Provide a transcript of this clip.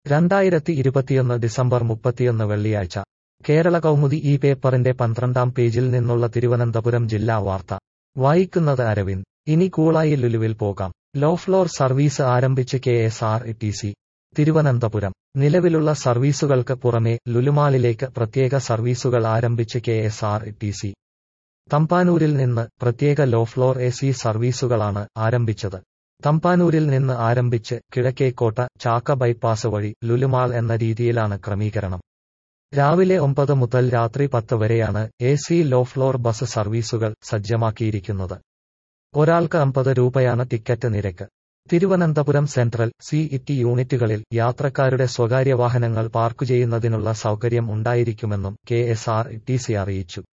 2021 December 31 വെള്ളിയാഴ്ച കേരള കൗമുദി ഈ പേപ്പറിന്റെ 12-ാം പേജിൽ നിന്നുള്ള തിരുവനന്തപുരം ജില്ലാ വാർത്ത വായിക്കുന്നത് അരവിന്ദ്. ഇനി കൂളായി ലുലുവിൽ പോകാം. ലോ ഫ്ലോർ സർവീസ് ആരംഭിച്ച് KSRTC. തിരുവനന്തപുരം. നിലവിലുള്ള സർവീസുകൾക്ക് പുറമെ ലുലുമാളിലേക്ക് പ്രത്യേക സർവീസുകൾ ആരംഭിച്ച് KSRTC. തമ്പാനൂരിൽ നിന്ന് പ്രത്യേക ലോ ഫ്ലോർ AC സർവീസുകളാണ് ആരംഭിച്ചത്. തമ്പാനൂരിൽ നിന്ന് ആരംഭിച്ച് കിഴക്കേക്കോട്ട ചാക്ക ബൈപ്പാസ് വഴി ലുലുമാൾ എന്ന രീതിയിലാണ് ക്രമീകരണം. രാവിലെ 9 മുതൽ രാത്രി 10 വരെയാണ് AC ലോ ഫ്ലോർ ബസ് സർവീസുകൾ സജ്ജമാക്കിയിരിക്കുന്നത്. ഒരാൾക്ക് 50 രൂപയാണ് ടിക്കറ്റ് നിരക്ക്. തിരുവനന്തപുരം സെൻട്രൽ, CET യൂണിറ്റുകളിൽ യാത്രക്കാരുടെ സ്വകാര്യ വാഹനങ്ങൾ പാർക്കുചെയ്യുന്നതിനുള്ള സൗകര്യം ഉണ്ടായിരിക്കുമെന്നും KSRTC അറിയിച്ചു.